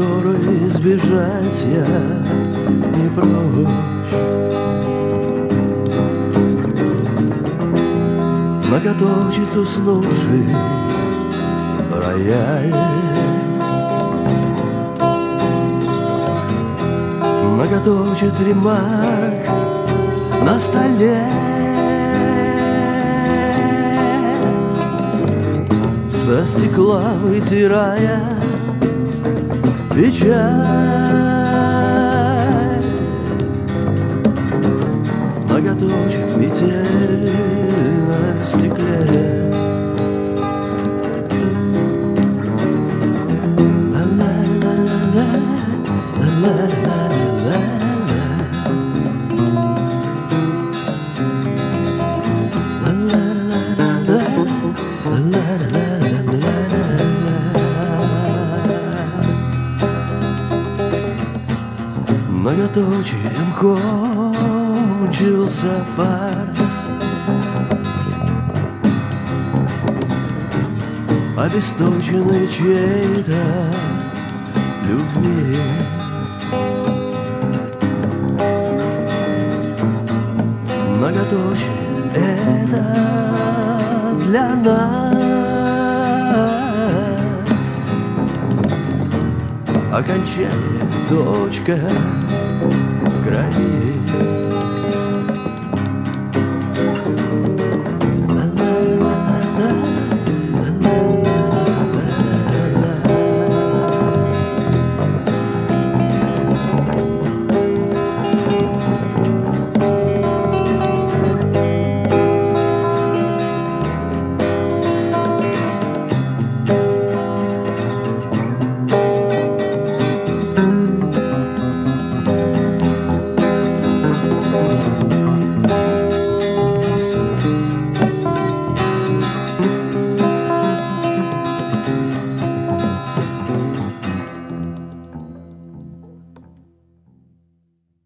которой сбежать я не прочь, многоточит уснувший рояль, многоточит ремарк на столе. Со стекла вытирая печаль, многоточит метель на стекле. Многоточием кончился фарс, обесточенный чьей-то любви. Многоточие — это для нас окончание, точка в крови.